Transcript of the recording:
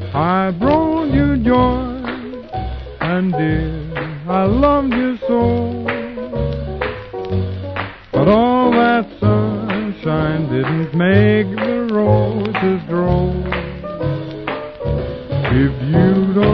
I brought you joy, and dear, I loved you so. But all that sunshine didn't make the roses grow. If you don't